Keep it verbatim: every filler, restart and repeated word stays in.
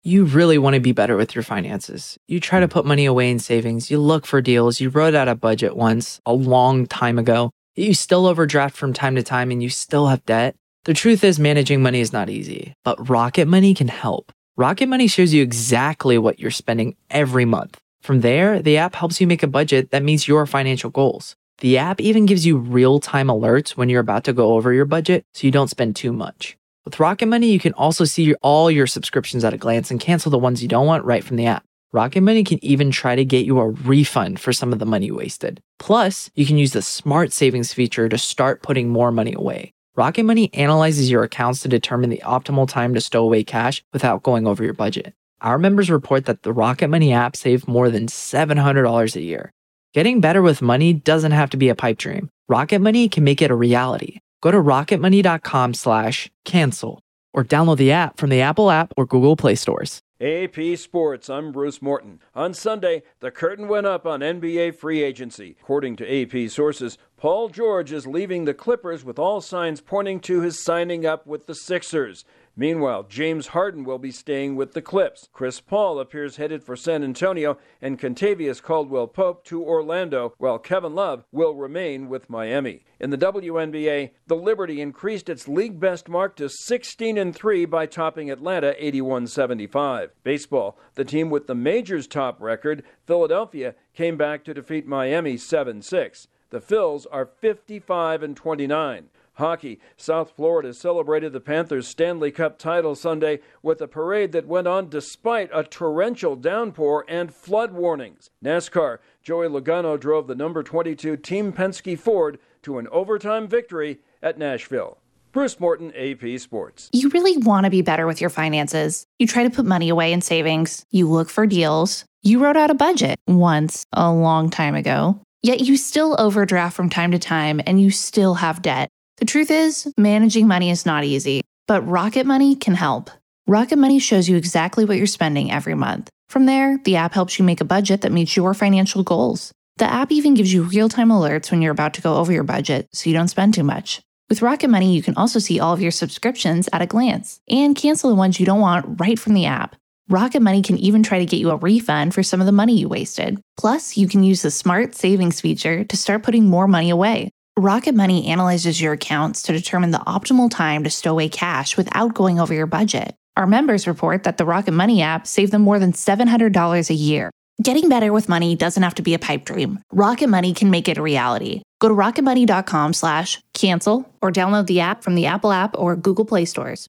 You really want to be better with your finances. You try to put money away in savings, you look for deals, you wrote out a budget once a long time ago, you still overdraft from time to time and you still have debt. The truth is, managing money is not easy, but Rocket Money can help. Rocket Money shows you exactly what you're spending every month. From there, the app helps you make a budget that meets your financial goals. The app even gives you real-time alerts when you're about to go over your budget so you don't spend too much. With Rocket Money, you can also see your, all your subscriptions at a glance and cancel the ones you don't want right from the app. Rocket Money can even try to get you a refund for some of the money wasted. Plus, you can use the Smart Savings feature to start putting more money away. Rocket Money analyzes your accounts to determine the optimal time to stow away cash without going over your budget. Our members report that the Rocket Money app saved more than seven hundred dollars a year. Getting better with money doesn't have to be a pipe dream. Rocket Money can make it a reality. Go to rocketmoney.com slash cancel or download the app from the Apple app or Google Play stores. A P Sports, I'm Bruce Morton. On Sunday, the curtain went up on N B A free agency. According to A P sources, Paul George is leaving the Clippers with all signs pointing to his signing up with the Sixers. Meanwhile, James Harden will be staying with the Clips. Chris Paul appears headed for San Antonio and Kentavious Caldwell-Pope to Orlando, while Kevin Love will remain with Miami. In the W N B A, the Liberty increased its league best mark to sixteen and three by topping Atlanta eighty-one seventy-five. Baseball, the team with the majors' top record, Philadelphia, came back to defeat Miami seven six. The Phils are fifty-five and twenty-nine. Hockey, South Florida celebrated the Panthers' Stanley Cup title Sunday with a parade that went on despite a torrential downpour and flood warnings. NASCAR, Joey Logano drove the number twenty-two Team Penske Ford to an overtime victory at Nashville. Bruce Morton, A P Sports. You really want to be better with your finances. You try to put money away in savings. You look for deals. You wrote out a budget once a long time ago. Yet you still overdraft from time to time and you still have debt. The truth is, managing money is not easy, but Rocket Money can help. Rocket Money shows you exactly what you're spending every month. From there, the app helps you make a budget that meets your financial goals. The app even gives you real-time alerts when you're about to go over your budget so you don't spend too much. With Rocket Money, you can also see all of your subscriptions at a glance and cancel the ones you don't want right from the app. Rocket Money can even try to get you a refund for some of the money you wasted. Plus, you can use the Smart Savings feature to start putting more money away. Rocket Money analyzes your accounts to determine the optimal time to stow away cash without going over your budget. Our members report that the Rocket Money app saved them more than seven hundred dollars a year. Getting better with money doesn't have to be a pipe dream. Rocket Money can make it a reality. Go to rocketmoney.com slash cancel or download the app from the Apple app or Google Play stores.